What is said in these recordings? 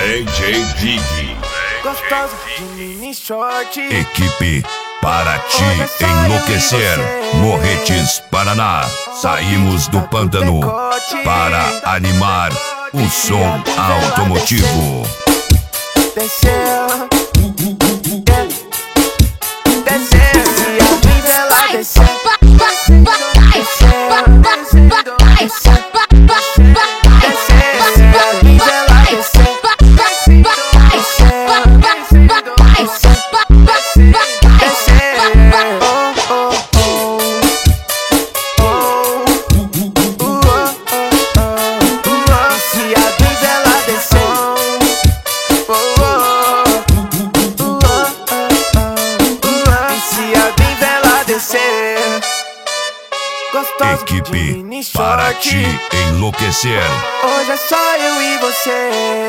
DJ Dig. Gostosa de mini short. Equipe Paraty enlouquecer. Morretes, Paraná. Saímos do pântano para animar o som automotivo. Desceu, desceu, e a vivela desceu. Equipe Paraty enlouquecer. Hoje é só eu e você.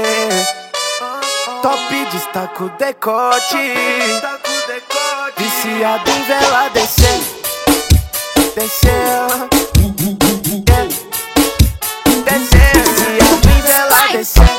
Top destaca o decote. Viciado em vela descer. Desceu, desceu, viciado em vela descer.